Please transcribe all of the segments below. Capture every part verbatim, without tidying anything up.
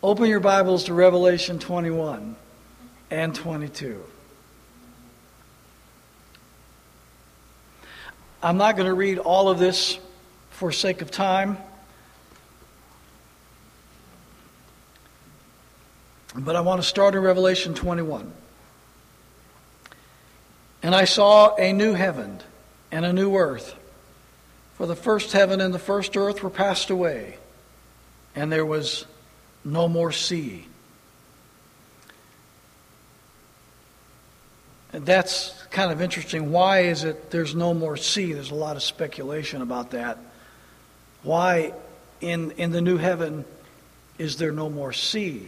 Open your Bibles to Revelation twenty-one and twenty-two. I'm not going to read all of this for sake of time, but I want to start in Revelation twenty-one. And I saw a new heaven and a new earth, for the first heaven and the first earth were passed away, and there was no more sea. And that's kind of interesting. Why is it there's no more sea? There's a lot of speculation about that. Why in, in the new heaven is there no more sea?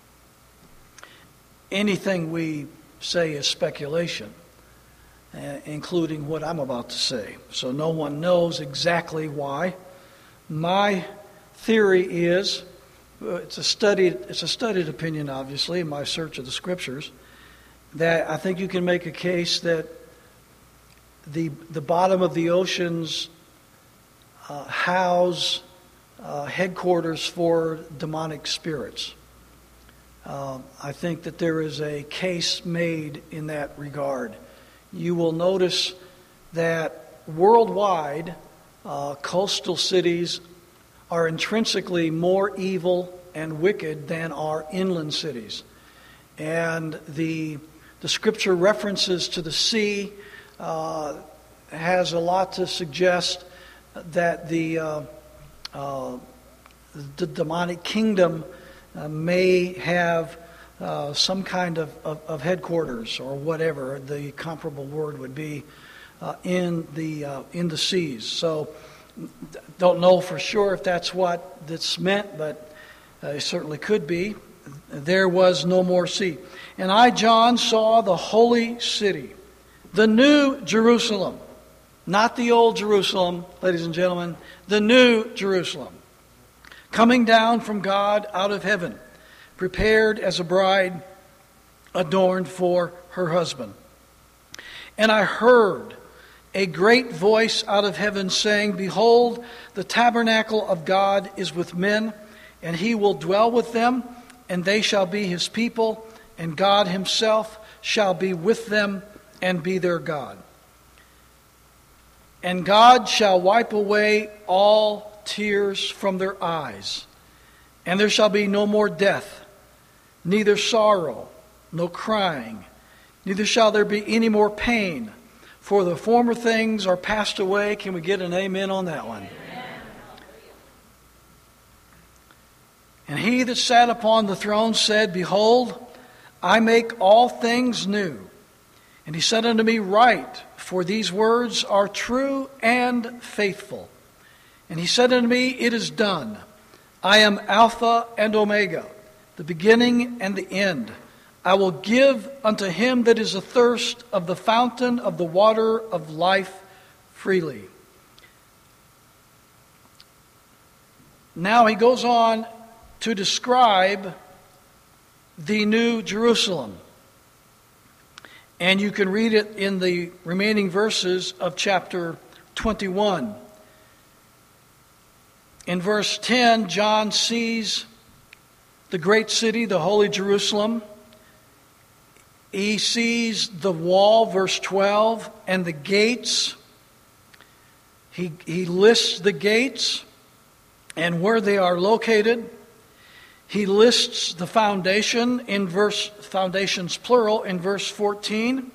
Anything we say is speculation, uh, including what I'm about to say. So no one knows exactly why. My theory is, it's a studied, it's a studied opinion, obviously, in my search of the Scriptures, that I think you can make a case that the the bottom of the oceans uh, house uh, headquarters for demonic spirits. Uh, I think that there is a case made in that regard. You will notice that worldwide, uh, coastal cities are intrinsically more evil and wicked than are inland cities. And the the scripture references to the sea uh, has a lot to suggest that the, uh, uh, the demonic kingdom uh, may have uh, some kind of, of, of headquarters or whatever the comparable word would be uh, in the uh, in the seas. So don't know for sure if that's what that's meant, but uh, it certainly could be. There was no more sea. And I, John, saw the holy city, the new Jerusalem, not the old Jerusalem, ladies and gentlemen, the new Jerusalem, coming down from God out of heaven, prepared as a bride adorned for her husband. And I heard a great voice out of heaven saying, "Behold, the tabernacle of God is with men, and he will dwell with them, and they shall be his people, and God himself shall be with them and be their God. And God shall wipe away all tears from their eyes, and there shall be no more death, neither sorrow, no crying, neither shall there be any more pain, for the former things are passed away." Can we get an amen on that one? And he that sat upon the throne said, "Behold, I make all things new." And he said unto me, "Write, for these words are true and faithful." And he said unto me, "It is done. I am Alpha and Omega, the beginning and the end. I will give unto him that is athirst of the fountain of the water of life freely." Now he goes on to describe the new Jerusalem. And you can read it in the remaining verses of chapter twenty-one. In verse ten, John sees the great city, the holy Jerusalem. He sees the wall, verse twelve, and the gates. He, he lists the gates and where they are located. He lists the foundation in verse, foundations plural, in verse fourteen.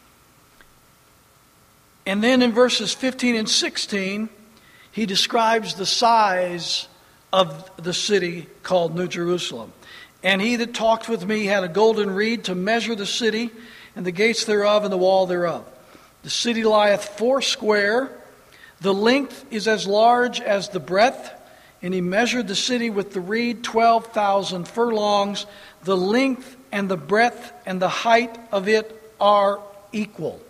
And then in verses fifteen and sixteen, he describes the size of the city called New Jerusalem. "And he that talked with me had a golden reed to measure the city, and the gates thereof, and the wall thereof. The city lieth foursquare, the length is as large as the breadth. And he measured the city with the reed twelve thousand furlongs. The length and the breadth and the height of it are equal."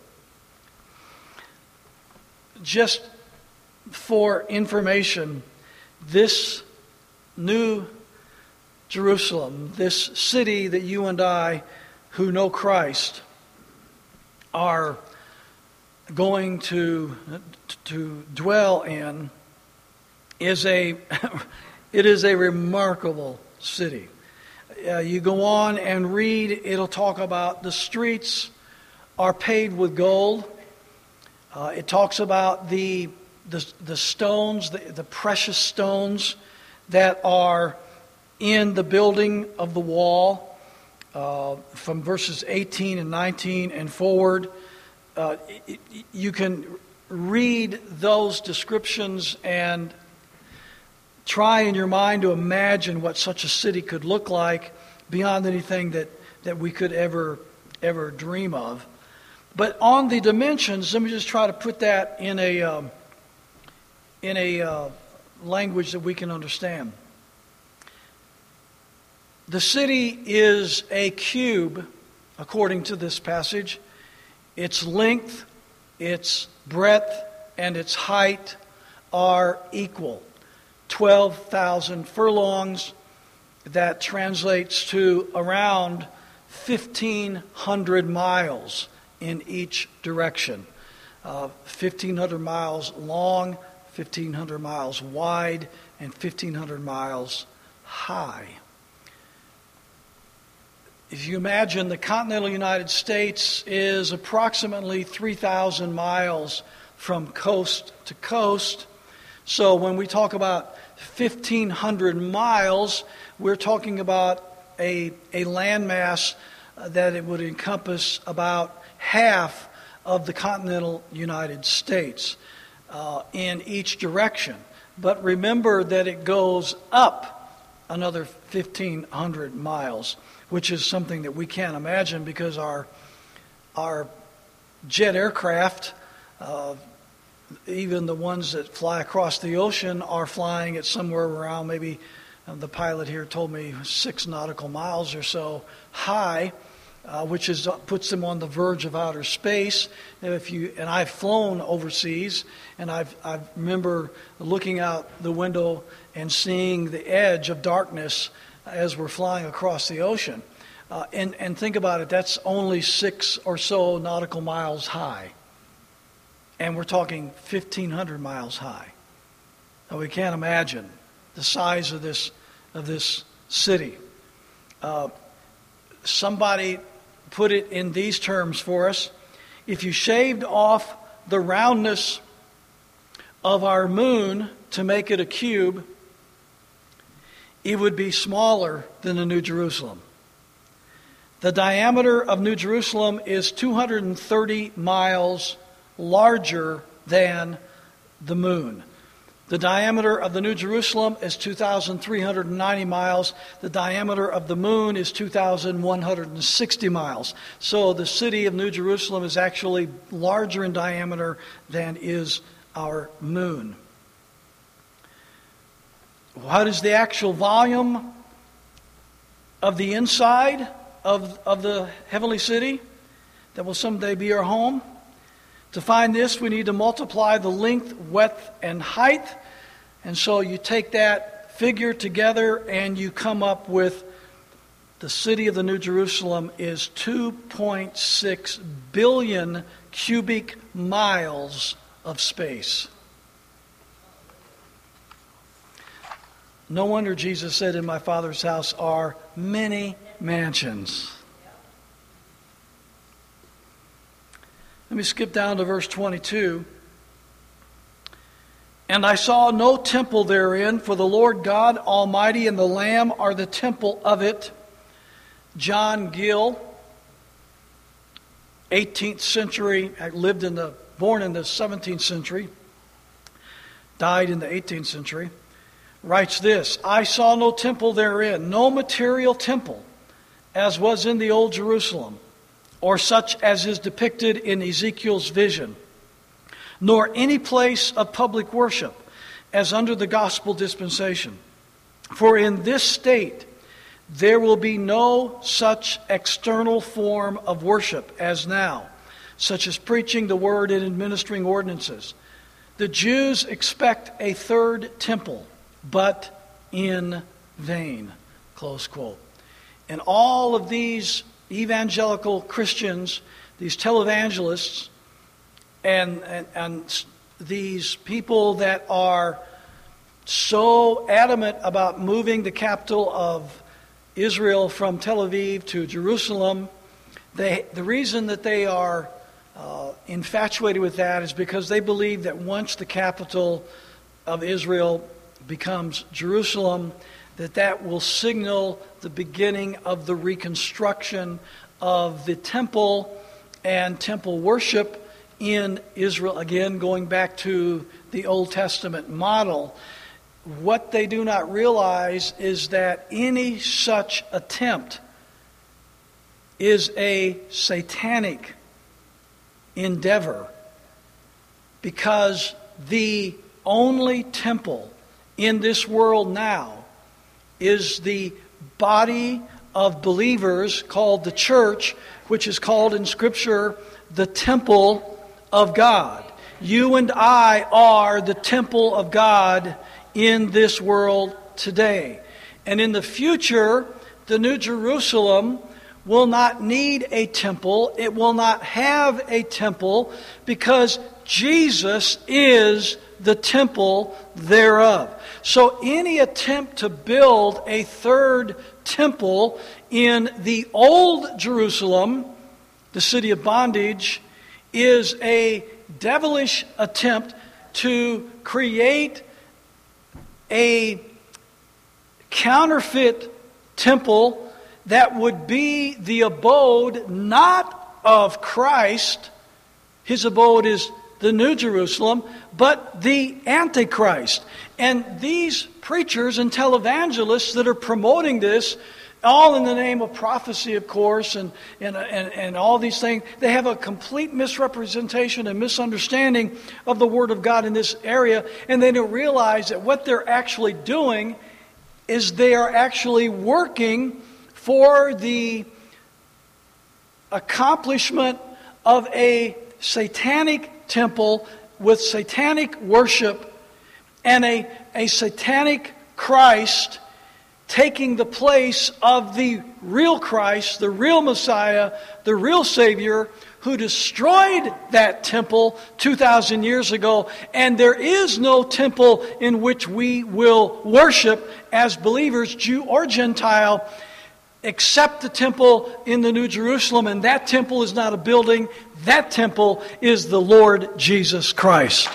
Just for information, this new Jerusalem, this city that you and I who know Christ are going to, to dwell in, is a it is a remarkable city. uh, you go on and read, it'll talk about the streets are paved with gold. Uh, it talks about the the, the stones, the, the precious stones that are in the building of the wall, uh, from verses eighteen and nineteen and forward. Uh, it, it, you can read those descriptions and try in your mind to imagine what such a city could look like beyond anything that, that we could ever ever dream of. But on the dimensions, let me just try to put that in a um, in a uh, language that we can understand. The city is a cube, according to this passage. Its length, its breadth, and its height are equal. twelve thousand furlongs, that translates to around fifteen hundred miles in each direction. Uh, fifteen hundred miles long, fifteen hundred miles wide, and fifteen hundred miles high. If you imagine, the continental United States is approximately three thousand miles from coast to coast. So when we talk about fifteen hundred miles, we're talking about a, a landmass that it would encompass about half of the continental United States uh, in each direction. But remember that it goes up another fifteen hundred miles, which is something that we can't imagine because our our jet aircraft, uh, even the ones that fly across the ocean, are flying at somewhere around maybe, uh, the pilot here told me, six nautical miles or so high, uh, which is puts them on the verge of outer space. And if you and I've flown overseas, and I've I remember looking out the window and seeing the edge of darkness as we're flying across the ocean. Uh, and, and think about it, that's only six or so nautical miles high. And we're talking fifteen hundred miles high. Now, we can't imagine the size of this of this city. Uh, somebody put it in these terms for us. If you shaved off the roundness of our moon to make it a cube, it would be smaller than the New Jerusalem. The diameter of New Jerusalem is two hundred thirty miles larger than the moon. The diameter of the New Jerusalem is two thousand three hundred ninety miles. The diameter of the moon is two thousand one hundred sixty miles. So the city of New Jerusalem is actually larger in diameter than is our moon. What is the actual volume of the inside of, of the heavenly city that will someday be our home? To find this, we need to multiply the length, width, and height. And so you take that figure together and you come up with the city of the New Jerusalem is two point six billion cubic miles of space. No wonder Jesus said, "In my Father's house are many mansions." Let me skip down to verse twenty-two. "And I saw no temple therein, for the Lord God Almighty and the Lamb are the temple of it." John Gill, eighteenth century, lived in the, born in the seventeenth century, died in the eighteenth century, writes this: "I saw no temple therein, no material temple, as was in the old Jerusalem, or such as is depicted in Ezekiel's vision, nor any place of public worship, as under the gospel dispensation. For in this state there will be no such external form of worship as now, such as preaching the word and administering ordinances. The Jews expect a third temple, but in vain." Close quote. And all of these evangelical Christians, these televangelists, and, and, and these people that are so adamant about moving the capital of Israel from Tel Aviv to Jerusalem, they, the reason that they are uh, infatuated with that is because they believe that once the capital of Israel becomes Jerusalem, that that will signal the beginning of the reconstruction of the temple and temple worship in Israel. Again, going back to the Old Testament model. What they do not realize is that any such attempt is a satanic endeavor, because the only temple in this world now is the body of believers called the church, which is called in Scripture the temple of God. You and I are the temple of God in this world today. And in the future, the New Jerusalem will not need a temple. It will not have a temple, because Jesus is the temple thereof. So any attempt to build a third temple in the old Jerusalem, the city of bondage, is a devilish attempt to create a counterfeit temple that would be the abode not of Christ. His abode is the New Jerusalem, but the Antichrist. And these preachers and televangelists that are promoting this, all in the name of prophecy, of course, and, and, and, and all these things, they have a complete misrepresentation and misunderstanding of the Word of God in this area, and they don't realize that what they're actually doing is they are actually working for the accomplishment of a satanic temple with satanic worship and a, a satanic Christ taking the place of the real Christ, the real Messiah, the real Savior, who destroyed that temple two thousand years ago. And there is no temple in which we will worship as believers, Jew or Gentile, except the temple in the New Jerusalem. And that temple is not a building. That temple is the Lord Jesus Christ.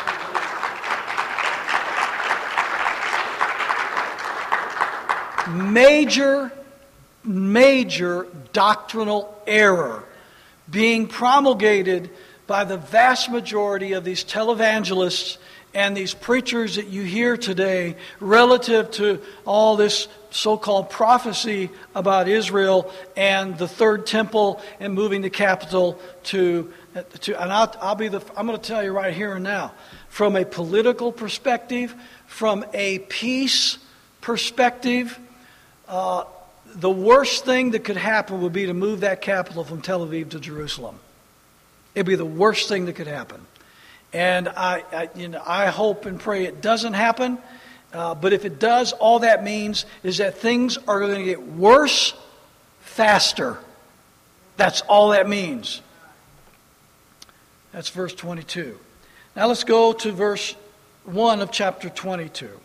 Major, major doctrinal error being promulgated by the vast majority of these televangelists and these preachers that you hear today relative to all this so-called prophecy about Israel and the third temple and moving the capital to, to and I'll, I'll be the, I'm going to tell you right here and now, from a political perspective, from a peace perspective, uh, the worst thing that could happen would be to move that capital from Tel Aviv to Jerusalem. It'd be the worst thing that could happen. And I, I, you know, I hope and pray it doesn't happen. Uh, but if it does, all that means is that things are going to get worse faster. That's all that means. That's verse twenty-two. Now let's go to verse one of chapter twenty-two.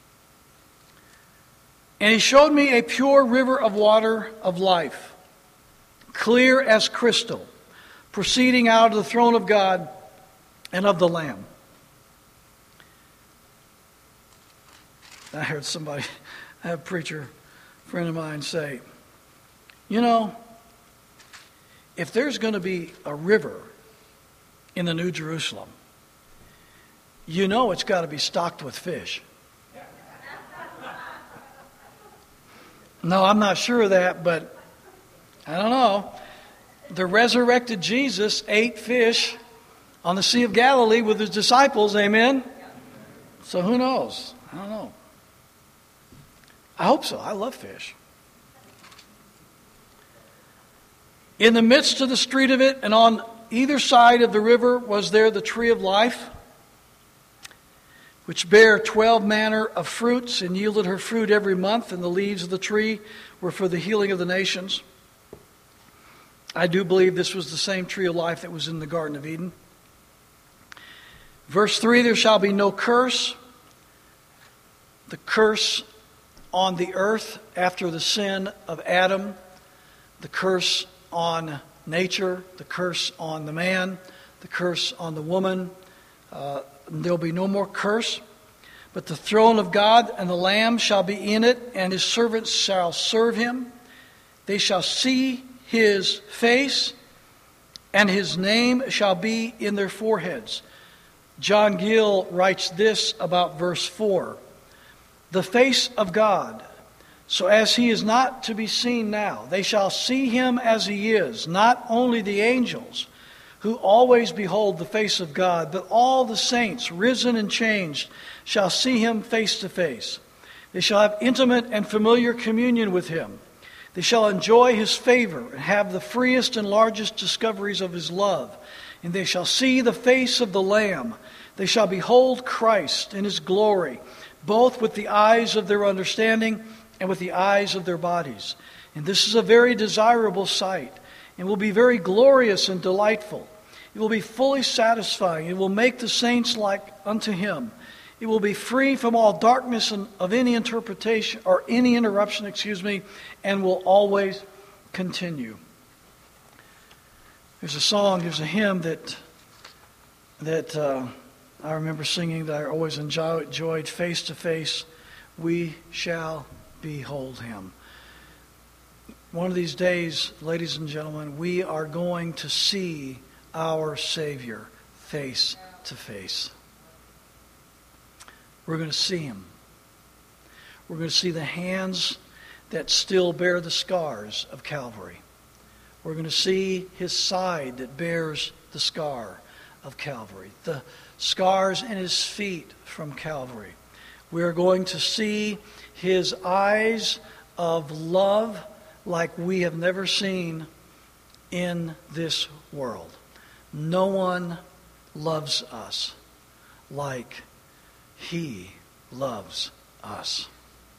And he showed me a pure river of water of life, clear as crystal, proceeding out of the throne of God and of the Lamb. I heard somebody, I have a preacher friend of mine say, you know, if there's going to be a river in the New Jerusalem, you know it's got to be stocked with fish. No, I'm not sure of that, but I don't know. The resurrected Jesus ate fish on the Sea of Galilee with his disciples, amen? So who knows? I don't know. I hope so. I love fish. In the midst of the street of it, and on either side of the river, was there the tree of life, which bare twelve manner of fruits, and yielded her fruit every month, and the leaves of the tree were for the healing of the nations. I do believe this was the same tree of life that was in the Garden of Eden. Verse three, there shall be no curse. The curse on the earth after the sin of Adam, the curse on nature, the curse on the man, the curse on the woman. Uh, there'll be no more curse. But the throne of God and the Lamb shall be in it, and his servants shall serve him. They shall see his face, and his name shall be in their foreheads. John Gill writes this about verse four. The face of God, so as he is not to be seen now. They shall see him as he is, not only the angels, who always behold the face of God, but all the saints, risen and changed, shall see him face to face. They shall have intimate and familiar communion with him. They shall enjoy his favor and have the freest and largest discoveries of his love. And they shall see the face of the Lamb. They shall behold Christ in his glory, both with the eyes of their understanding and with the eyes of their bodies. And this is a very desirable sight, and will be very glorious and delightful. It will be fully satisfying. It will make the saints like unto him. It will be free from all darkness and of any interpretation or any interruption, excuse me, and will always continue. There's a song, there's a hymn that that uh, I remember singing that I always enjoy, enjoyed. Face to face, we shall behold him. One of these days, ladies and gentlemen, we are going to see our Savior face to face. We're going to see him. We're going to see the hands that still bear the scars of Calvary. We're going to see his side that bears the scar of Calvary. The scars in his feet from Calvary. We are going to see his eyes of love like we have never seen in this world. No one loves us like he loves us.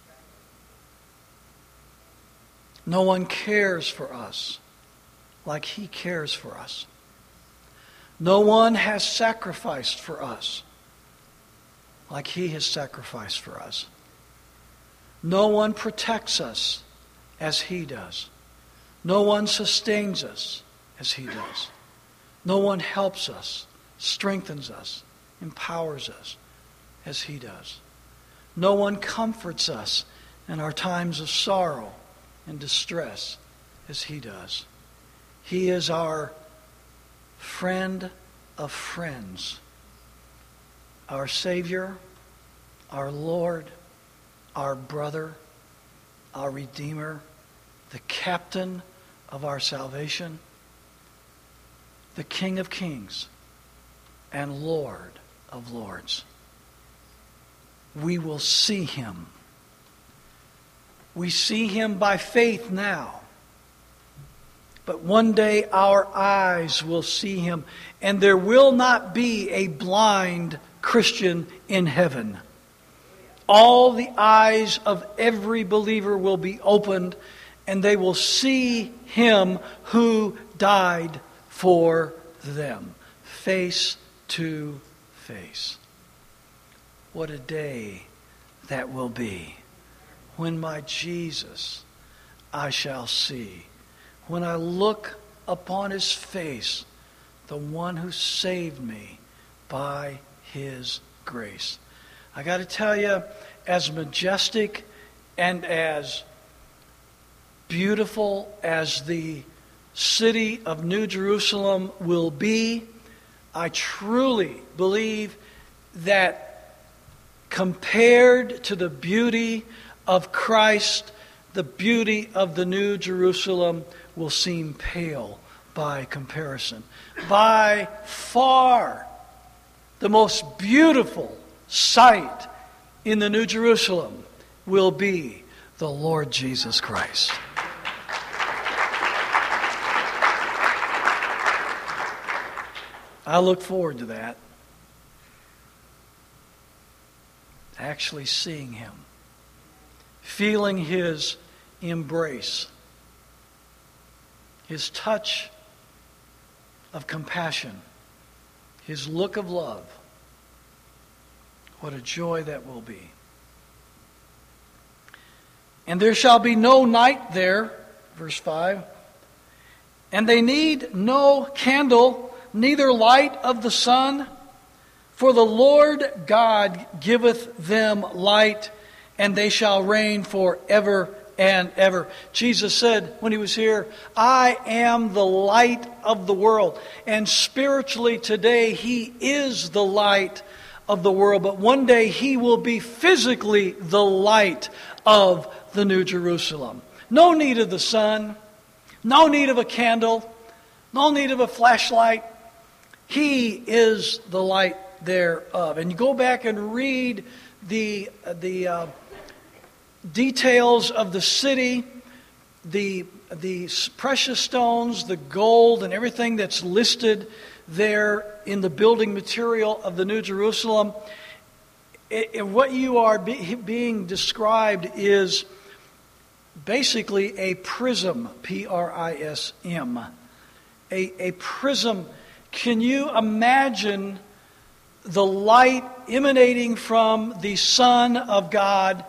No one cares for us like he cares for us. No one has sacrificed for us like he has sacrificed for us. No one protects us as he does. No one sustains us as he does. No one helps us, strengthens us, empowers us as he does. No one comforts us in our times of sorrow and distress as he does. He is our friend of friends, our Savior, our Lord, our brother, our Redeemer, the captain of our salvation, the King of Kings and Lord of Lords. We will see him. We see him by faith now. But one day our eyes will see him, and there will not be a blind Christian in heaven. All the eyes of every believer will be opened, and they will see him who died for them, face to face. What a day that will be, when my Jesus I shall see. When I look upon his face, the one who saved me by his grace. I got to tell you, as majestic and as beautiful as the city of New Jerusalem will be, I truly believe that compared to the beauty of Christ, the beauty of the New Jerusalem will seem pale by comparison. By far, the most beautiful sight in the New Jerusalem will be the Lord Jesus Christ. I look forward to that. Actually seeing him. Feeling his embrace. His touch of compassion. His look of love. What a joy that will be. And there shall be no night there, verse five. And they need no candle, neither light of the sun, for the Lord God giveth them light, and they shall reign forever and ever. Jesus said when he was here, I am the light of the world. And spiritually today, he is the light of the world. But one day he will be physically the light of the New Jerusalem. No need of the sun, no need of a candle, no need of a flashlight. He is the light thereof. And you go back and read the the uh, details of the city, the the precious stones, the gold, and everything that's listed there in the building material of the New Jerusalem. It, it, what you are be, being described is basically a prism, P R I S M. A, a prism. Can you imagine the light emanating from the Son of God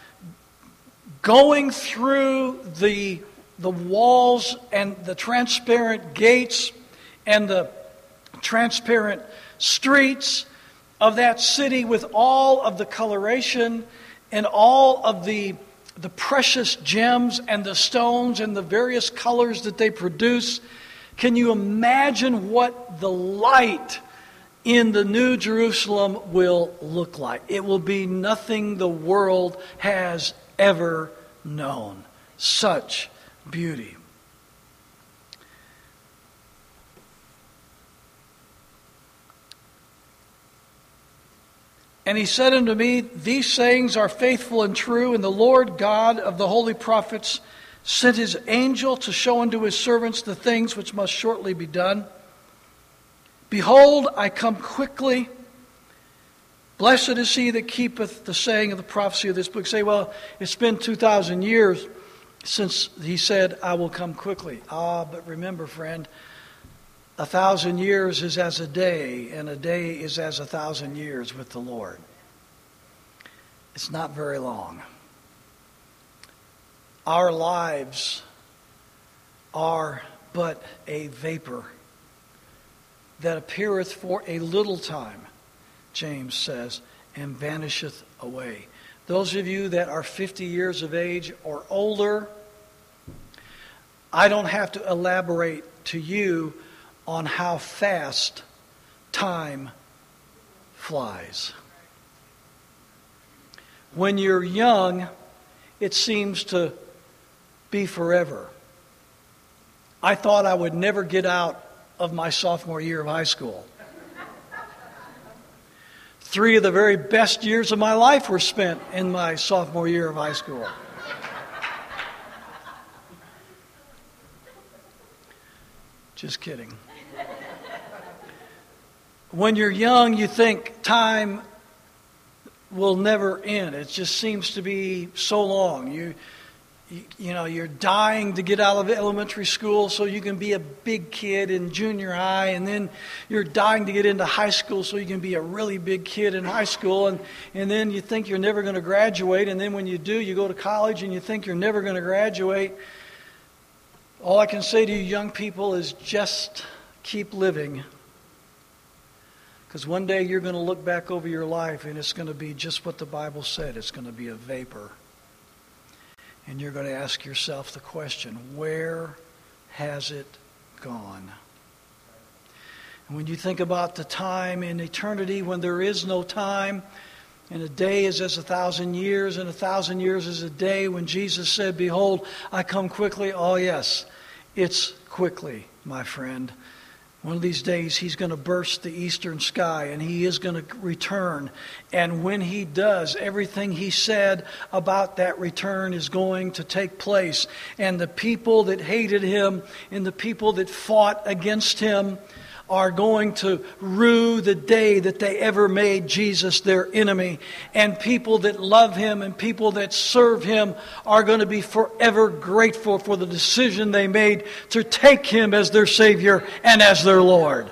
going through the, the walls and the transparent gates and the transparent streets of that city with all of the coloration and all of the, the precious gems and the stones and the various colors that they produce? Can you imagine what the light in the New Jerusalem will look like? It will be nothing the world has ever known. Such beauty. And he said unto me, these sayings are faithful and true, and the Lord God of the holy prophets sent his angel to show unto his servants the things which must shortly be done. Behold, I come quickly. Blessed is he that keepeth the saying of the prophecy of this book. Say, well, it's been two thousand years since he said, I will come quickly. Ah, but remember, friend, a thousand years is as a day, and a day is as a thousand years with the Lord. It's not very long. Our lives are but a vapor that appeareth for a little time, James says, and vanisheth away. Those of you that are fifty years of age or older, I don't have to elaborate to you on how fast time flies. When you're young, it seems to be forever. I thought I would never get out of my sophomore year of high school. Three of the very best years of my life were spent in my sophomore year of high school. Just kidding. When you're young, you think time will never end. It just seems to be so long. You, you, you know, you're dying to get out of elementary school so you can be a big kid in junior high, and then you're dying to get into high school so you can be a really big kid in high school, and, and then you think you're never going to graduate, and then when you do, you go to college and you think you're never going to graduate. All I can say to you young people is just keep living. Because one day you're going to look back over your life and it's going to be just what the Bible said. It's going to be a vapor. And you're going to ask yourself the question, where has it gone? And when you think about the time in eternity when there is no time, and a day is as a thousand years, and a thousand years is a day, when Jesus said, behold, I come quickly. Oh yes, it's quickly, my friend. One of these days, he's going to burst the eastern sky, and he is going to return. And when he does, everything he said about that return is going to take place. And the people that hated him and the people that fought against him are going to rue the day that they ever made Jesus their enemy. And people that love him and people that serve him are going to be forever grateful for the decision they made to take him as their Savior and as their Lord.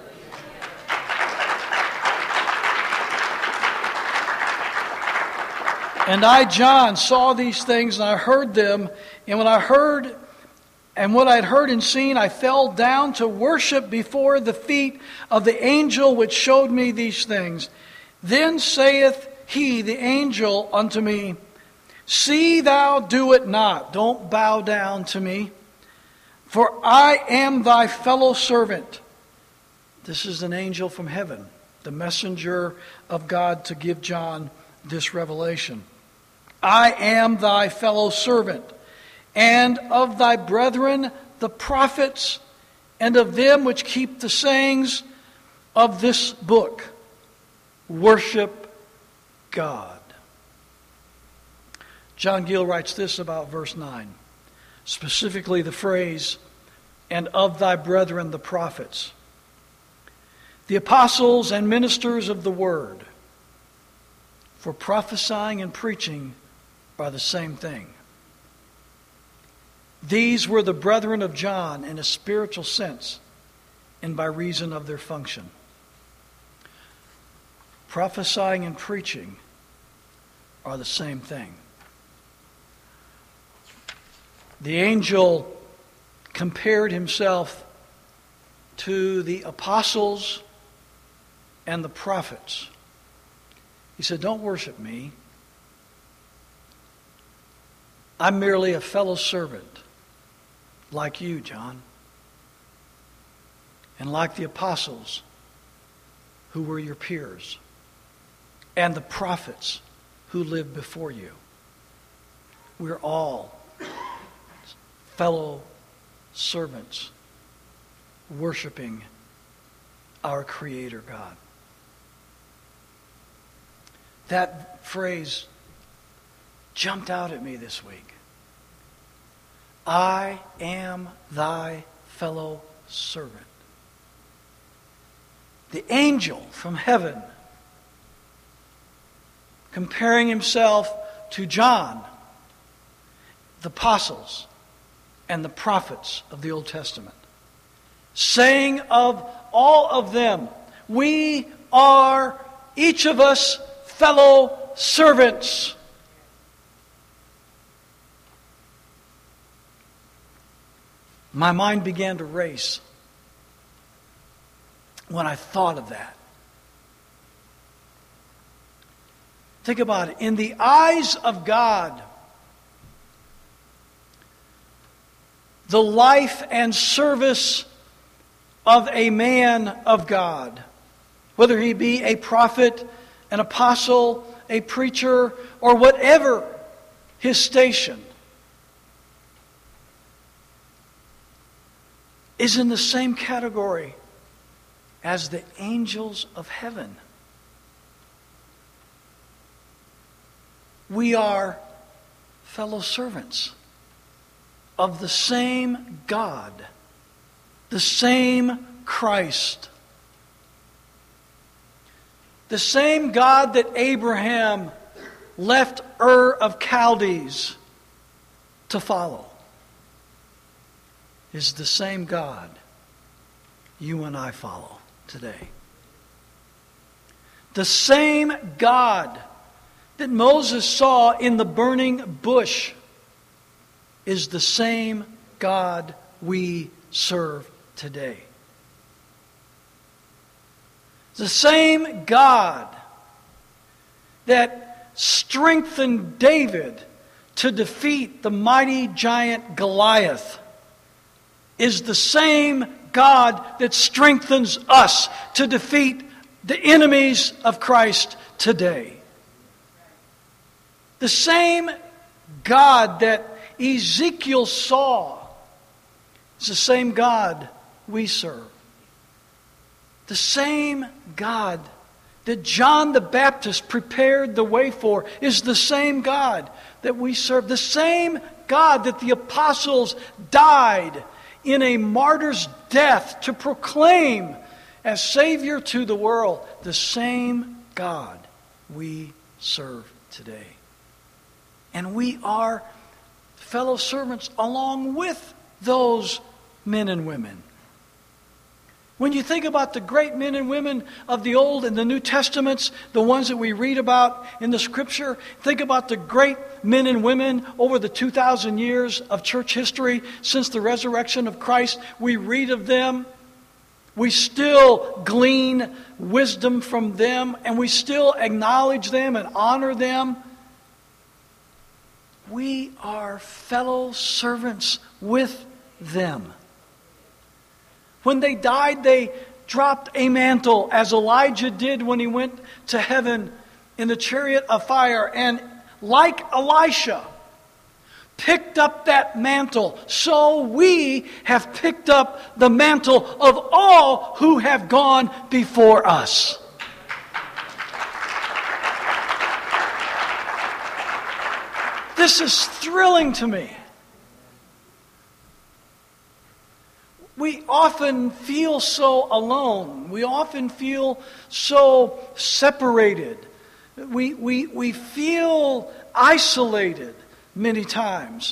And I, John, saw these things, and I heard them. And when I heard, and what I had heard and seen, I fell down to worship before the feet of the angel which showed me these things. Then saith he, the angel, unto me, See thou do it not. Don't bow down to me. For I am thy fellow servant. This is an angel from heaven, the messenger of God to give John this revelation. I am thy fellow servant, and of thy brethren the prophets, and of them which keep the sayings of this book. Worship God. John Gill writes this about verse nine, specifically the phrase, and of thy brethren the prophets. The apostles and ministers of the word, for prophesying and preaching are the same thing. These were the brethren of John in a spiritual sense and by reason of their function. Prophesying and preaching are the same thing. The angel compared himself to the apostles and the prophets. He said, don't worship me. I'm merely a fellow servant like you, John, and like the apostles who were your peers, and the prophets who lived before you. We're all fellow servants worshiping our Creator God. That phrase jumped out at me this week. I am thy fellow servant. The angel from heaven comparing himself to John, the apostles, and the prophets of the Old Testament, saying of all of them, we are, each of us, fellow servants. My mind began to race when I thought of that. Think about it. In the eyes of God, the life and service of a man of God, whether he be a prophet, an apostle, a preacher, or whatever his station, is in the same category as the angels of heaven. We are fellow servants of the same God, the same Christ. The same God that Abraham left Ur of Chaldees to follow is the same God you and I follow today. The same God that Moses saw in the burning bush is the same God we serve today. The same God that strengthened David to defeat the mighty giant Goliath is the same God that strengthens us to defeat the enemies of Christ today. The same God that Ezekiel saw is the same God we serve. The same God that John the Baptist prepared the way for is the same God that we serve. The same God that the apostles died in a martyr's death to proclaim as Savior to the world. The same God we serve today. And we are fellow servants along with those men and women. When you think about the great men and women of the Old and the New Testaments, the ones that we read about in the Scripture, think about the great men and women over the two thousand years of church history since the resurrection of Christ. We read of them. We still glean wisdom from them, and we still acknowledge them and honor them. We are fellow servants with them. When they died, they dropped a mantle, as Elijah did when he went to heaven in the chariot of fire. And like Elisha, picked up that mantle. So we have picked up the mantle of all who have gone before us. This is thrilling to me. We often feel so alone. We often feel so separated. We, we, we feel isolated many times.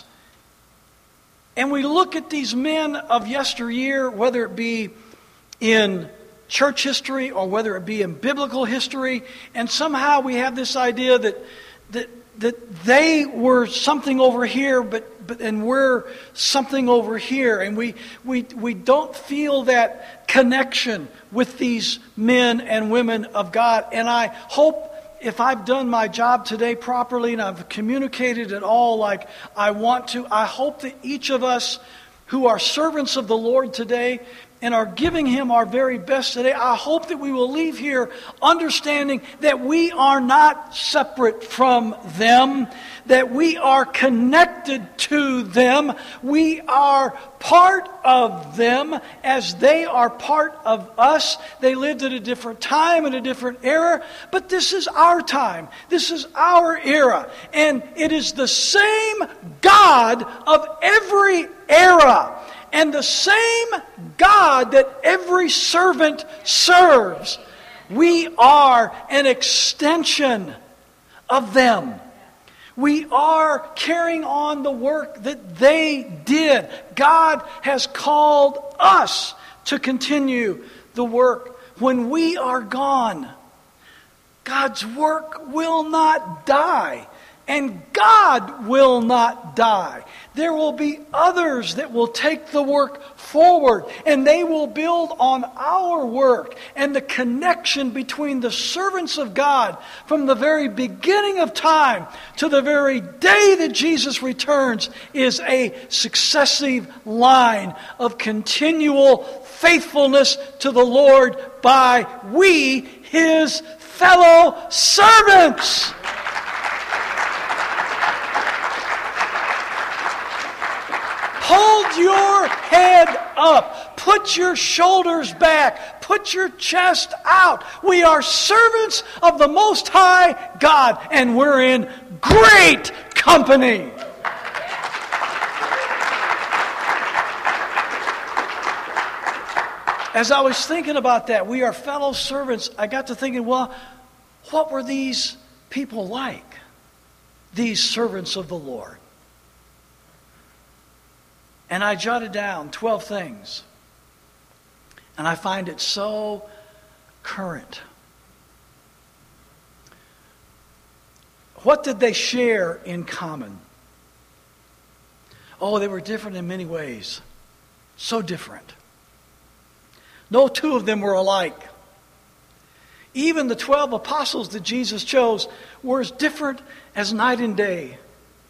And we look at these men of yesteryear, whether it be in church history or whether it be in biblical history, and somehow we have this idea that that that they were something over here, but, but and we're something over here. And we, we, we don't feel that connection with these men and women of God. And I hope if I've done my job today properly and I've communicated it all like I want to, I hope that each of us who are servants of the Lord today and are giving Him our very best today, I hope that we will leave here understanding that we are not separate from them, that we are connected to them, we are part of them as they are part of us. They lived at a different time, in a different era, but this is our time. This is our era. And it is the same God of every era. And the same God that every servant serves. We are an extension of them. We are carrying on the work that they did. God has called us to continue the work. When we are gone, God's work will not die. And God will not die. There will be others that will take the work forward, and they will build on our work. And the connection between the servants of God from the very beginning of time to the very day that Jesus returns is a successive line of continual faithfulness to the Lord by we, His fellow servants. Hold your head up. Put your shoulders back. Put your chest out. We are servants of the Most High God, and we're in great company. As I was thinking about that, we are fellow servants, I got to thinking, well, what were these people like? These servants of the Lord. And I jotted down twelve things. And I find it so current. What did they share in common? Oh, they were different in many ways. So different. No two of them were alike. Even the twelve apostles that Jesus chose were as different as night and day.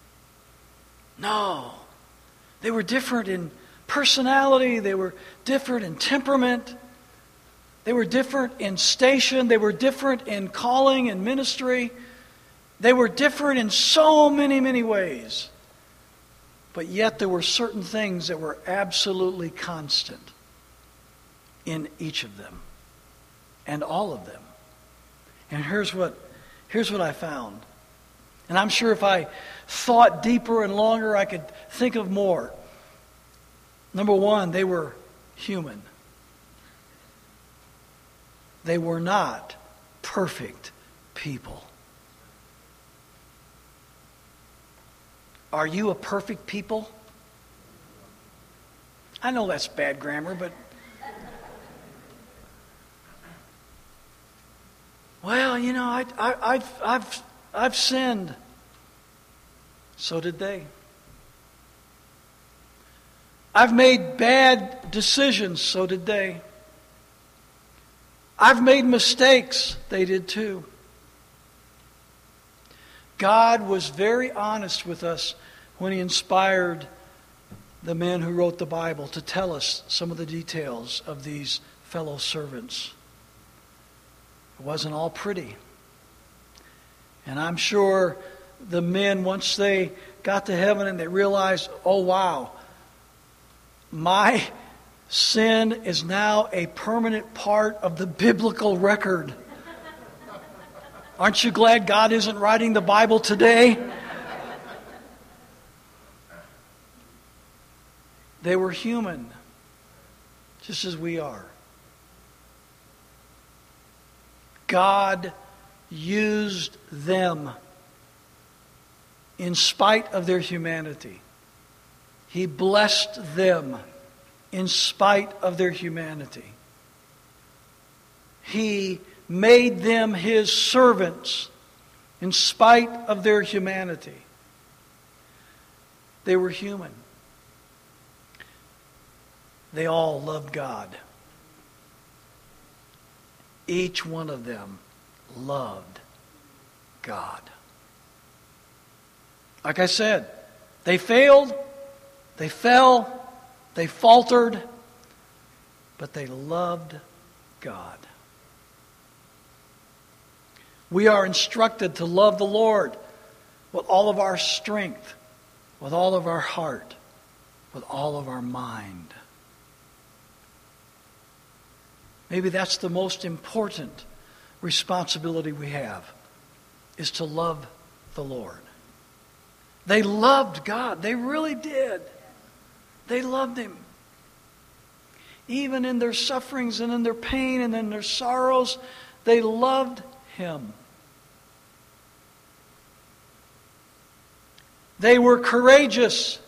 No. They were different in personality. They were different in temperament. They were different in station. They were different in calling and ministry. They were different in so many, many ways. But yet there were certain things that were absolutely constant in each of them. And all of them. And here's what, here's what I found. And I'm sure if I thought deeper and longer, I could think of more. Number one, they were human. They were not perfect people. Are you a perfect people? I know that's bad grammar, but Well, you know, I, I, I've, I've, I've sinned. So did they. I've made bad decisions. So did they. I've made mistakes. They did too. God was very honest with us when He inspired the men who wrote the Bible to tell us some of the details of these fellow servants. It wasn't all pretty. And I'm sure the men, once they got to heaven and they realized, oh wow, my sin is now a permanent part of the biblical record. Aren't you glad God isn't writing the Bible today? They were human, just as we are. God used them in spite of their humanity. He blessed them in spite of their humanity. He made them His servants in spite of their humanity. They were human. They all loved God. Each one of them loved God. Like I said, they failed, they fell, they faltered, but they loved God. We are instructed to love the Lord with all of our strength, with all of our heart, with all of our mind. Maybe that's the most important responsibility we have, is to love the Lord. They loved God. They really did. They loved Him. Even in their sufferings and in their pain and in their sorrows, they loved Him. They were courageous.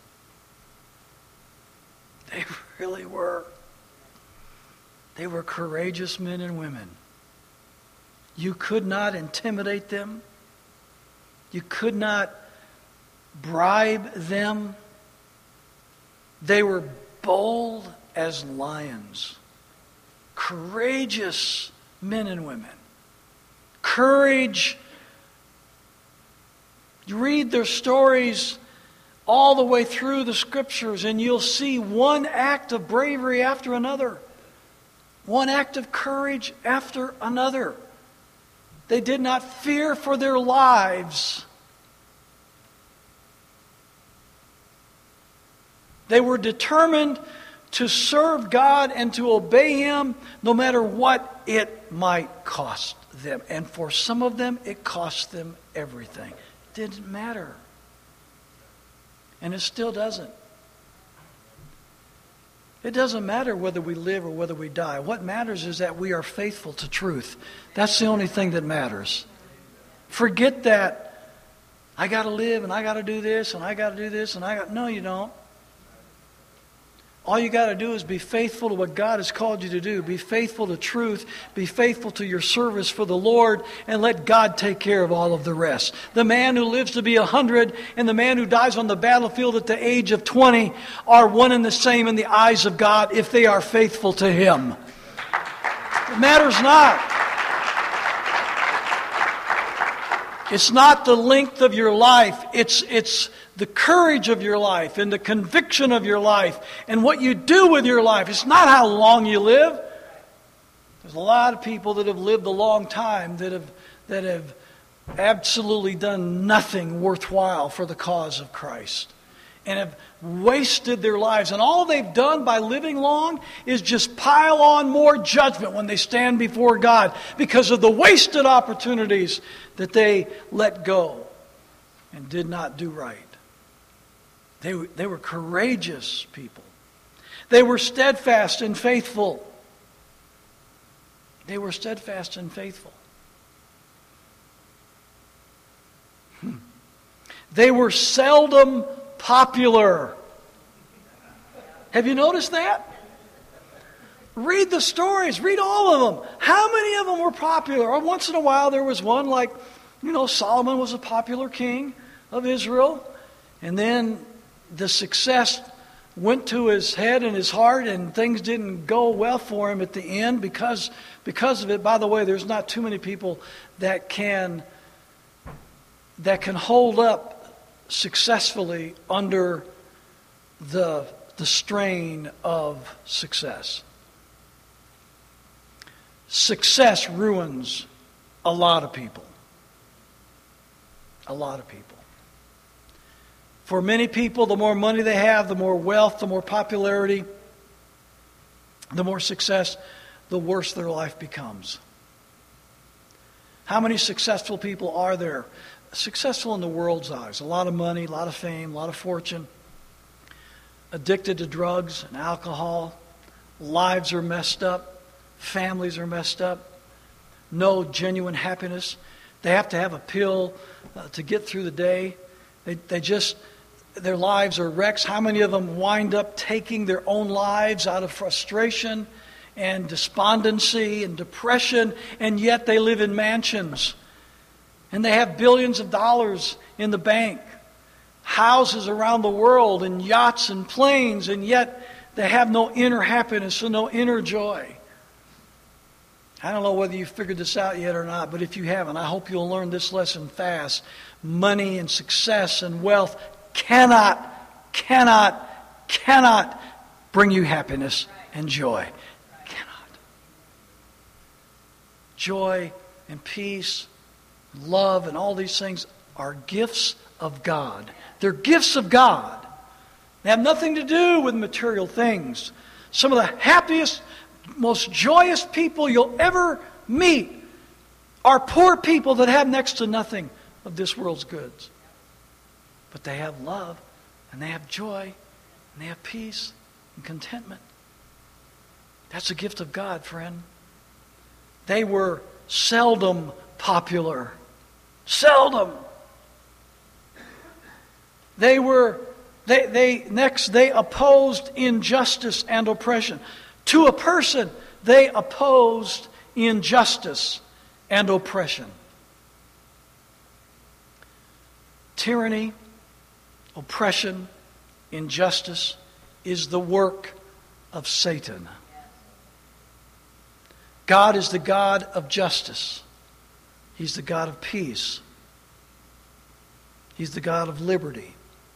They really were. They were courageous men and women. You could not intimidate them. You could not bribe them. They were bold as lions. Courageous men and women. Courage. You read their stories all the way through the Scriptures and you'll see one act of bravery after another. One act of courage after another. They did not fear for their lives. They were determined to serve God and to obey Him no matter what it might cost them. And for some of them, it cost them everything. It didn't matter. And it still doesn't. It doesn't matter whether we live or whether we die. What matters is that we are faithful to truth. That's the only thing that matters. Forget that I got to live and I got to do this and I got to do this and I got... No, you don't. All you got to do is be faithful to what God has called you to do. Be faithful to truth. Be faithful to your service for the Lord. And let God take care of all of the rest. The man who lives to be a hundred and the man who dies on the battlefield at the age of twenty are one and the same in the eyes of God if they are faithful to Him. It matters not. It's not the length of your life. It's, it's the courage of your life and the conviction of your life and what you do with your life. It's not how long you live. There's a lot of people that have lived a long time that have, that have absolutely done nothing worthwhile for the cause of Christ and have wasted their lives. And all they've done by living long is just pile on more judgment when they stand before God because of the wasted opportunities that they let go and did not do right. They, they were courageous people. They were steadfast and faithful. They were steadfast and faithful. Hmm. They were seldom popular. Have you noticed that? Read the stories. Read all of them. How many of them were popular? Or once in a while there was one like, you know, Solomon was a popular king of Israel. And then the success went to his head and his heart, and things didn't go well for him at the end because, because of it. By the way, there's not too many people that can, that can hold up successfully under the, the strain of success. Success ruins a lot of people. A lot of people. For many people, the more money they have, the more wealth, the more popularity, the more success, the worse their life becomes. How many successful people are there? Successful in the world's eyes. A lot of money, a lot of fame, a lot of fortune. Addicted to drugs and alcohol. Lives are messed up. Families are messed up. No genuine happiness. They have to have a pill uh, to get through the day. They, they just... Their lives are wrecks. How many of them wind up taking their own lives out of frustration and despondency and depression, and yet they live in mansions and they have billions of dollars in the bank, houses around the world and yachts and planes, and yet they have no inner happiness and no inner joy. I don't know whether you've figured this out yet or not, but if you haven't, I hope you'll learn this lesson fast. Money and success and wealth cannot, cannot, cannot bring you happiness and joy. Cannot. Joy and peace, and love, and all these things are gifts of God. They're gifts of God. They have nothing to do with material things. Some of the happiest, most joyous people you'll ever meet are poor people that have next to nothing of this world's goods. But they have love, and they have joy, and they have peace and contentment. That's a gift of God, friend. They were seldom popular. Seldom. They were, they, they, next, they opposed injustice and oppression. To a person, they opposed injustice and oppression. Tyranny, oppression, injustice is the work of Satan. God is the God of justice. He's the God of peace. He's the God of liberty.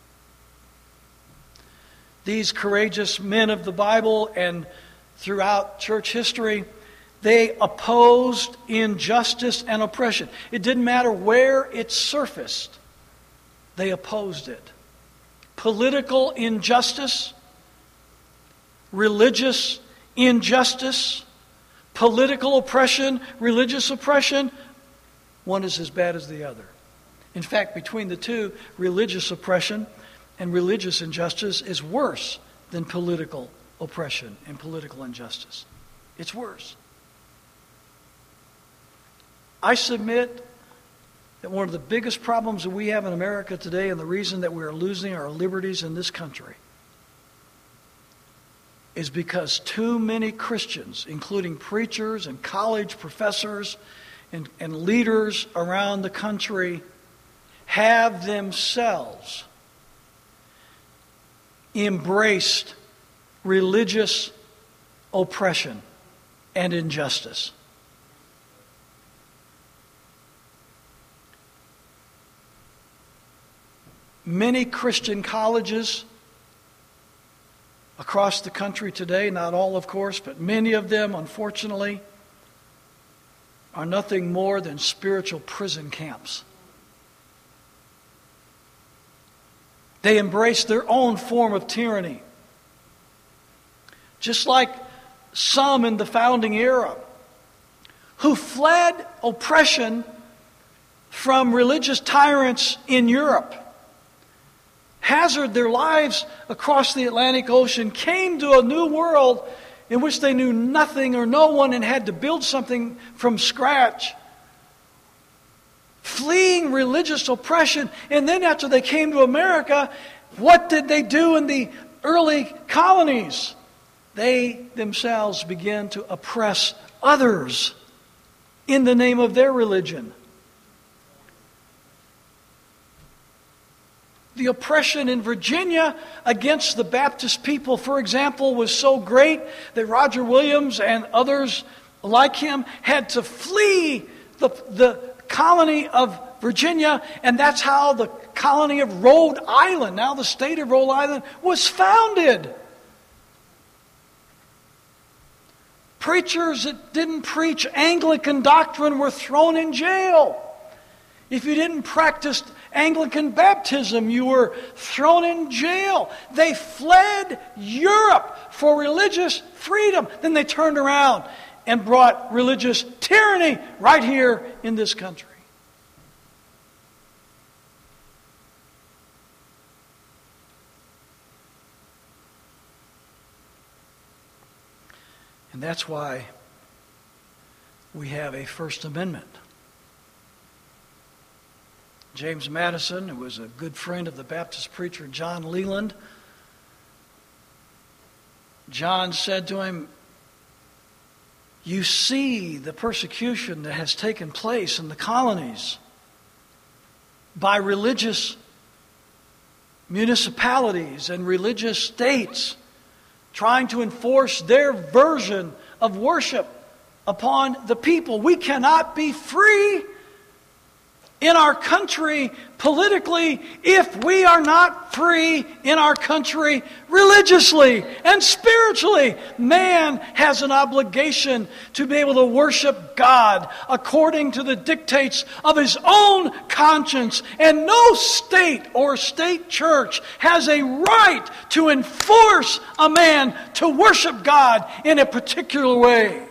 These courageous men of the Bible and throughout church history, they opposed injustice and oppression. It didn't matter where it surfaced. They opposed it. Political injustice, religious injustice, political oppression, religious oppression, one is as bad as the other. In fact, between the two, religious oppression and religious injustice is worse than political oppression and political injustice. It's worse. I submit that one of the biggest problems that we have in America today, and the reason that we are losing our liberties in this country, is because too many Christians, including preachers and college professors and, and leaders around the country, have themselves embraced religious oppression and injustice. Many Christian colleges across the country today, not all of course, but many of them, unfortunately, are nothing more than spiritual prison camps. They embrace their own form of tyranny. Just like some in the founding era who fled oppression from religious tyrants in Europe, hazarded their lives across the Atlantic Ocean, came to a new world in which they knew nothing or no one and had to build something from scratch. Fleeing religious oppression. And then after they came to America, what did they do in the early colonies? They themselves began to oppress others in the name of their religion. The oppression in Virginia against the Baptist people, for example, was so great that Roger Williams and others like him had to flee the, the colony of Virginia, and that's how the colony of Rhode Island, now the state of Rhode Island, was founded. Preachers that didn't preach Anglican doctrine were thrown in jail. If you didn't practice Anglican baptism, you were thrown in jail. They fled Europe for religious freedom. Then they turned around and brought religious tyranny right here in this country. And that's why we have a First Amendment. James Madison, who was a good friend of the Baptist preacher John Leland, John said to him, "You see the persecution that has taken place in the colonies by religious municipalities and religious states trying to enforce their version of worship upon the people. We cannot be free in our country politically if we are not free in our country religiously and spiritually. Man has an obligation to be able to worship God according to the dictates of his own conscience, and no state or state church has a right to enforce a man to worship God in a particular way."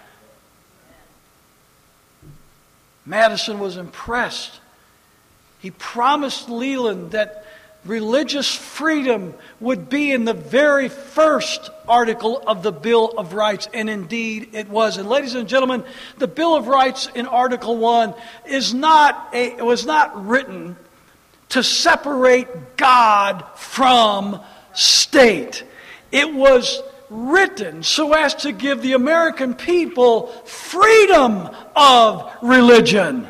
Madison was impressed. He promised Leland that religious freedom would be in the very first article of the Bill of Rights, and indeed it was. And ladies and gentlemen, the Bill of Rights in Article one is not a, it was not written to separate God from state. It was written so as to give the American people freedom of religion.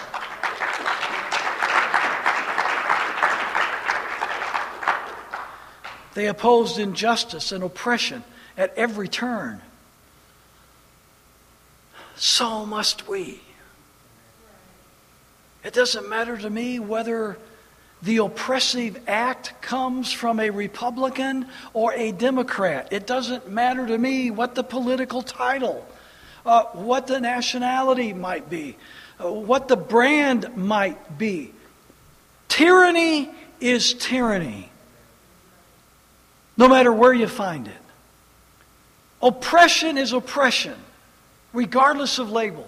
They opposed injustice and oppression at every turn. So must we. It doesn't matter to me whether the oppressive act comes from a Republican or a Democrat. It doesn't matter to me what the political title, uh, what the nationality might be, uh, what the brand might be. Tyranny is tyranny, no matter where you find it. Oppression is oppression, regardless of label.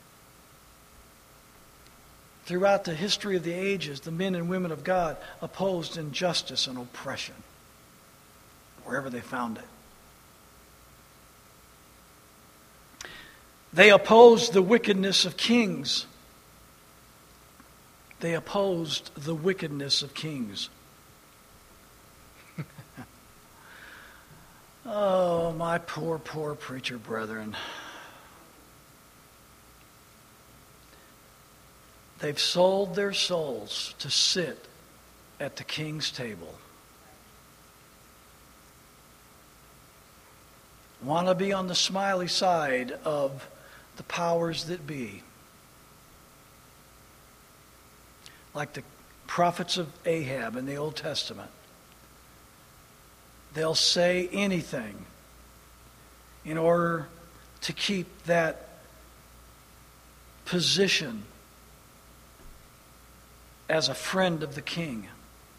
Throughout the history of the ages, the men and women of God opposed injustice and oppression, wherever they found it. They opposed the wickedness of kings. They opposed the wickedness of kings. Oh, my poor, poor preacher brethren. They've sold their souls to sit at the king's table. Want to be on the smiley side of the powers that be. Like the prophets of Ahab in the Old Testament. They'll say anything in order to keep that position as a friend of the king.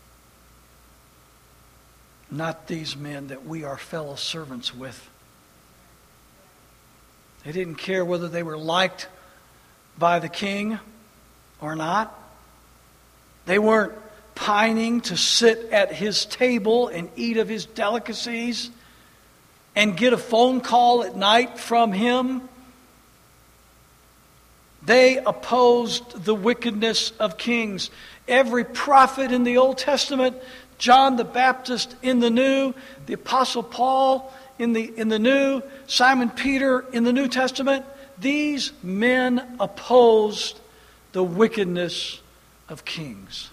Not these men that we are fellow servants with. They didn't care whether they were liked by the king or not. They weren't pining to sit at his table and eat of his delicacies and get a phone call at night from him. They opposed the wickedness of kings. Every prophet in the Old Testament, John the Baptist in the New, the Apostle Paul in the, in the New, Simon Peter in the New Testament, these men opposed the wickedness of kings.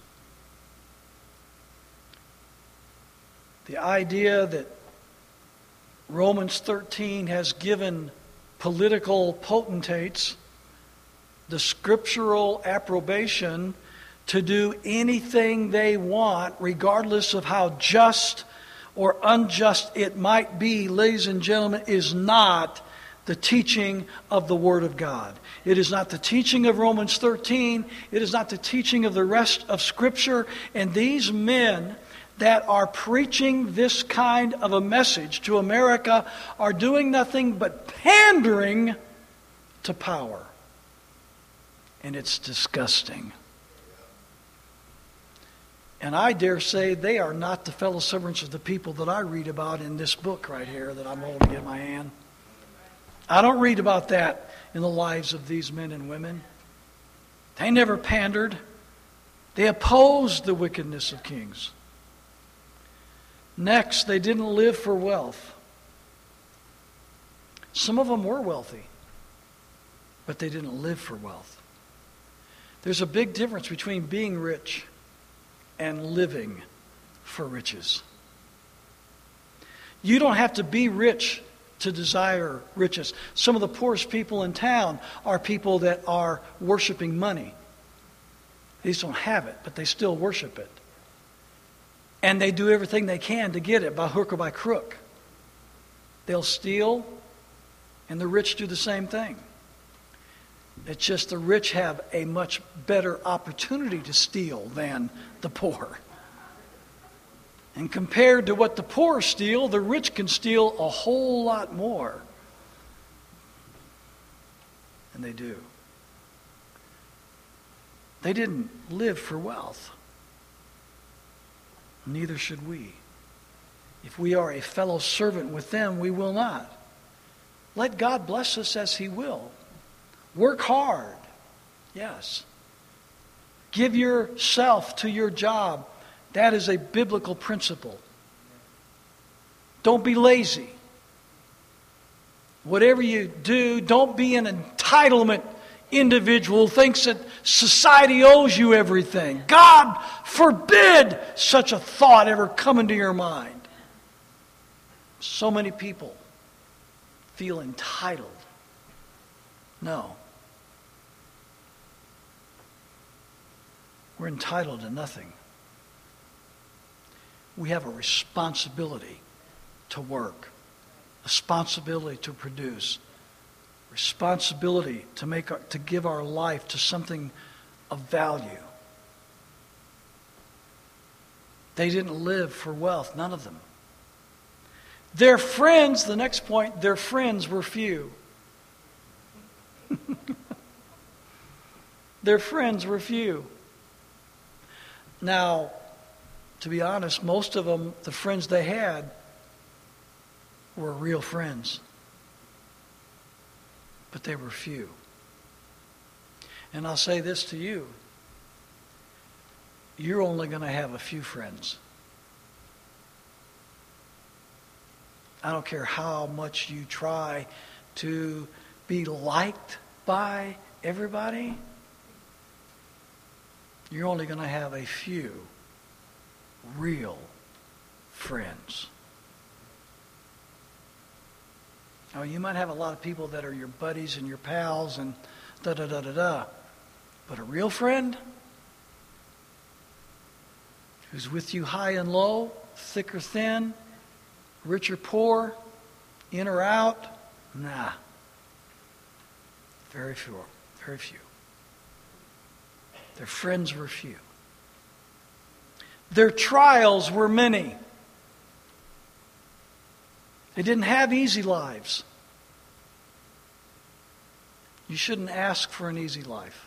The idea that Romans thirteen has given political potentates the scriptural approbation to do anything they want, regardless of how just or unjust it might be, ladies and gentlemen, is not the teaching of the Word of God. It is not the teaching of Romans thirteen. It is not the teaching of the rest of Scripture. And these men that are preaching this kind of a message to America are doing nothing but pandering to power. And it's disgusting. And I dare say they are not the fellow servants of the people that I read about in this book right here that I'm holding in my hand. I don't read about that in the lives of these men and women. They never pandered. They opposed the wickedness of kings. Next, they didn't live for wealth. Some of them were wealthy, but they didn't live for wealth. There's a big difference between being rich and living for riches. You don't have to be rich to desire riches. Some of the poorest people in town are people that are worshiping money. They just don't have it, but they still worship it. And they do everything they can to get it by hook or by crook. They'll steal, and the rich do the same thing. It's just the rich have a much better opportunity to steal than the poor. And compared to what the poor steal, the rich can steal a whole lot more. And they do. They didn't live for wealth. Neither should we. If we are a fellow servant with them, we will not. Let God bless us as He will. Work hard. Yes. Give yourself to your job. That is a biblical principle. Don't be lazy. Whatever you do, don't be an entitlement individual who thinks that society owes you everything. God forbid such a thought ever come into your mind. So many people feel entitled. No. We're entitled to nothing. We have a responsibility to work, responsibility to produce, responsibility to make our, to give our life to something of value. They didn't live for wealth, none of them. Their friends, the next point, their friends were few. Their friends were few. Now, to be honest, most of them, the friends they had, were real friends. But they were few. And I'll say this to you. You're only going to have a few friends. I don't care how much you try to be liked by everybody. You're only going to have a few real friends. Now, you might have a lot of people that are your buddies and your pals and da-da-da-da-da. But a real friend who's with you high and low, thick or thin, rich or poor, in or out, nah. Very few. Very few. Their friends were few. Their trials were many. They didn't have easy lives. You shouldn't ask for an easy life.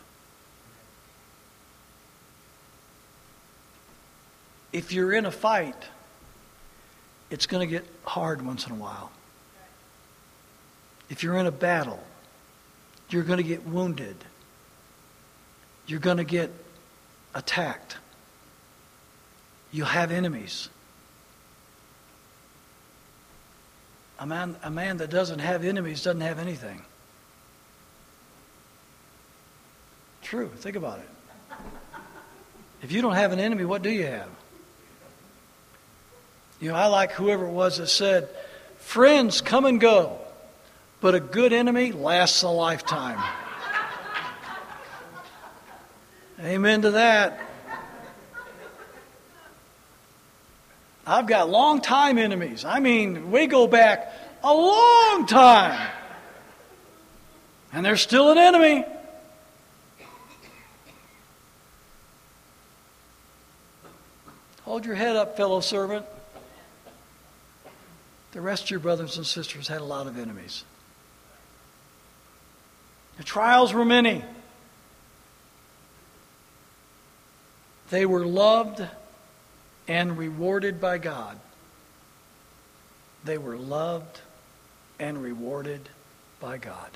If you're in a fight, it's going to get hard once in a while. If you're in a battle, you're going to get wounded. You're going to get attacked. You'll have enemies. A man, a man that doesn't have enemies doesn't have anything. True. Think about it. If you don't have an enemy, what do you have? You know, I like whoever it was that said, friends come and go, but a good enemy lasts a lifetime. Amen to that. I've got long time enemies. I mean, we go back a long time. And they're still an enemy. Hold your head up, fellow servant. The rest of your brothers and sisters had a lot of enemies. The trials were many. They were loved and rewarded by God. They were loved and rewarded by God.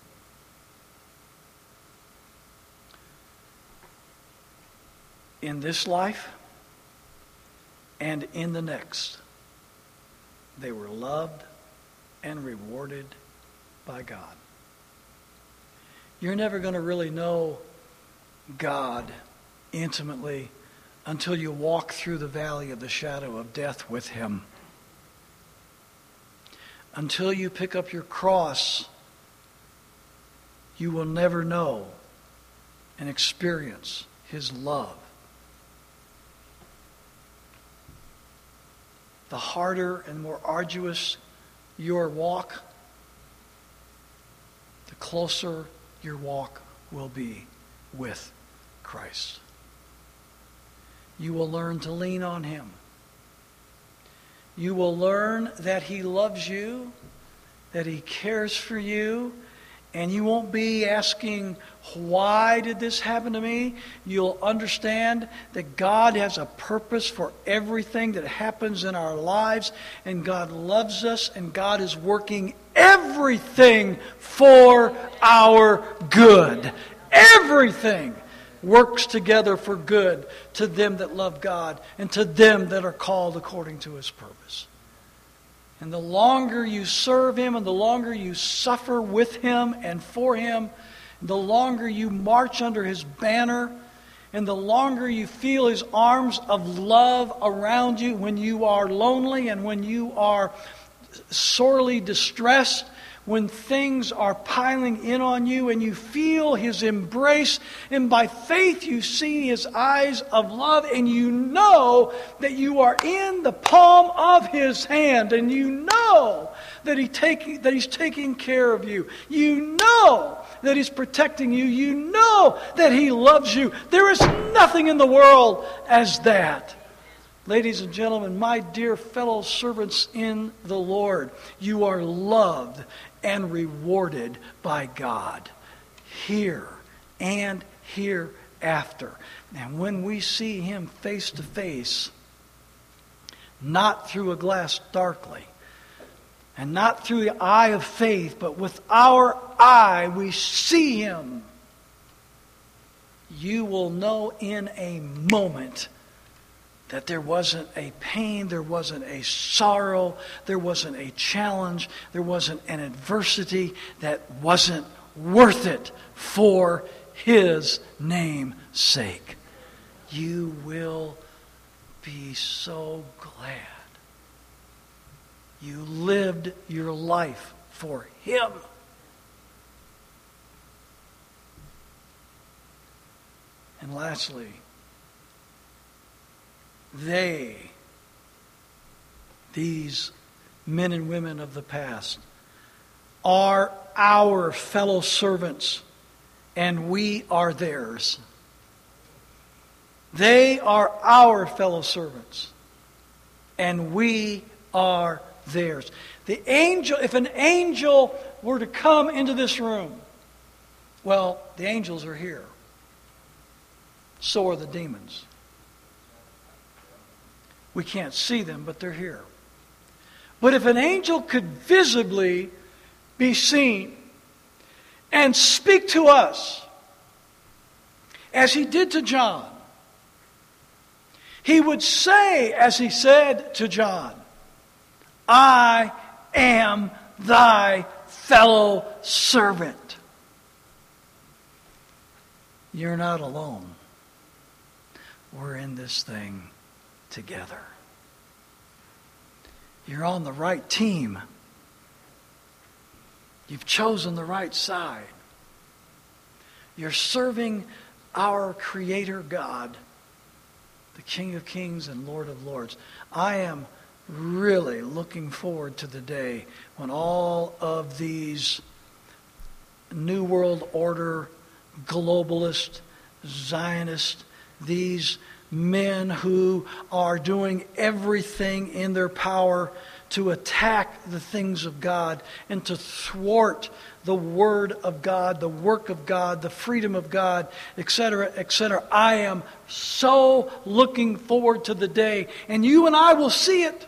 In this life and in the next, they were loved and rewarded by God. You're never going to really know God intimately until you walk through the valley of the shadow of death with Him. Until you pick up your cross, you will never know and experience His love. The harder and more arduous your walk, the closer your walk will be with Christ. You will learn to lean on Him. You will learn that He loves you, that He cares for you, and you won't be asking, why did this happen to me? You'll understand that God has a purpose for everything that happens in our lives, and God loves us, and God is working everything for our good. Everything works together for good to them that love God and to them that are called according to His purpose. And the longer you serve Him and the longer you suffer with Him and for Him, the longer you march under His banner, and the longer you feel His arms of love around you when you are lonely and when you are sorely distressed, when things are piling in on you and you feel His embrace, and by faith you see His eyes of love, and you know that you are in the palm of His hand, and you know that, he take, that He's taking care of you. You know that He's protecting you. You know that He loves you. There is nothing in the world as that. Ladies and gentlemen, my dear fellow servants in the Lord, you are loved and rewarded by God here and hereafter. And when we see Him face to face, not through a glass darkly, and not through the eye of faith, but with our eye we see Him, you will know in a moment that there wasn't a pain, there wasn't a sorrow, there wasn't a challenge, there wasn't an adversity that wasn't worth it for His name's sake. You will be so glad you lived your life for Him. And lastly, they, these men and women of the past, are our fellow servants, and we are theirs. They are our fellow servants, and we are theirs. The angel, if an angel were to come into this room, well, the angels are here. So are the demons. We can't see them, but they're here. But if an angel could visibly be seen and speak to us, as he did to John, he would say, as he said to John, I am thy fellow servant. You're not alone. We're in this thing together. You're on the right team. You've chosen the right side. You're serving our Creator God, the King of Kings and Lord of Lords. I am really looking forward to the day when all of these New World Order, globalist, Zionist, these men who are doing everything in their power to attack the things of God and to thwart the Word of God, the work of God, the freedom of God, et cetera, et cetera. I am so looking forward to the day, and you and I will see it.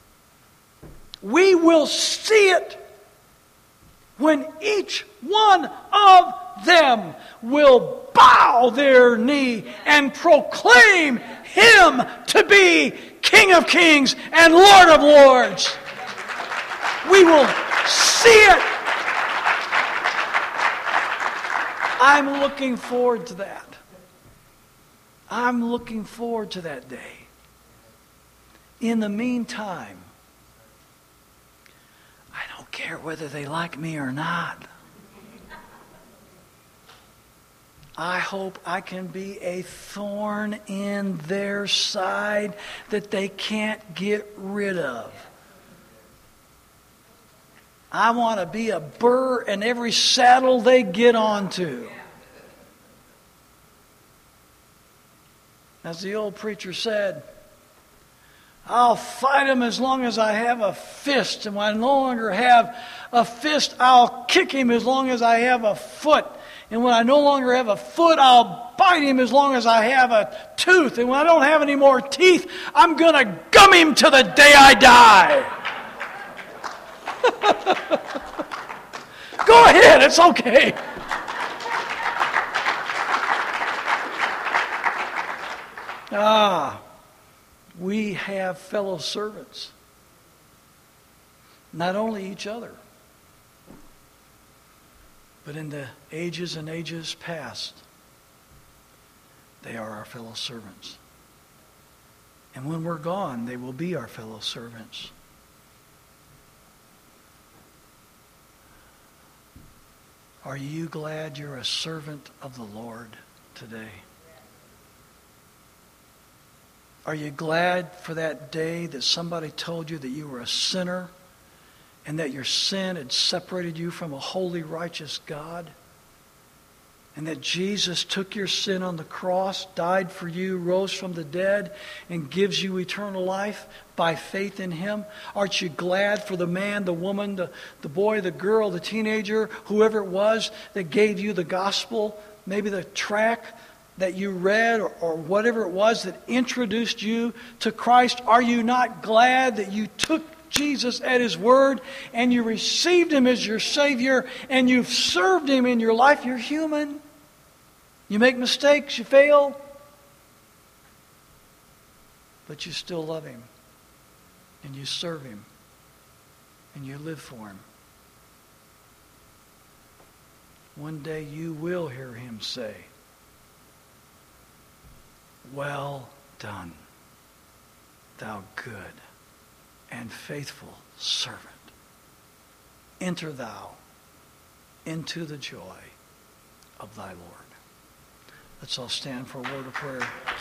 We will see it when each one of them will bow their knee and proclaim Him to be King of Kings and Lord of Lords. We will see it. I'm looking forward to that. I'm looking forward to that day. In the meantime, I don't care whether they like me or not. I hope I can be a thorn in their side that they can't get rid of. I want to be a burr in every saddle they get onto. As the old preacher said, I'll fight him as long as I have a fist. And when I no longer have a fist, I'll kick him as long as I have a foot. And when I no longer have a foot, I'll bite him as long as I have a tooth. And when I don't have any more teeth, I'm going to gum him to the day I die. Go ahead, it's okay. Ah, we have fellow servants. Not only each other, but in the ages and ages past, they are our fellow servants. And when we're gone, they will be our fellow servants. Are you glad you're a servant of the Lord today? Are you glad for that day that somebody told you that you were a sinner and that your sin had separated you from a holy, righteous God? And that Jesus took your sin on the cross, died for you, rose from the dead, and gives you eternal life by faith in Him? Aren't you glad for the man, the woman, the, the boy, the girl, the teenager, whoever it was that gave you the gospel, maybe the tract that you read or, or whatever it was that introduced you to Christ? Are you not glad that you took Jesus at His word and you received Him as your Savior and you've served Him in your life? You're human. You make mistakes, you fail, but you still love Him and you serve Him and you live for Him. One day you will hear Him say, "Well done, thou good and faithful servant. Enter thou into the joy of thy Lord." Let's all stand for a word of prayer.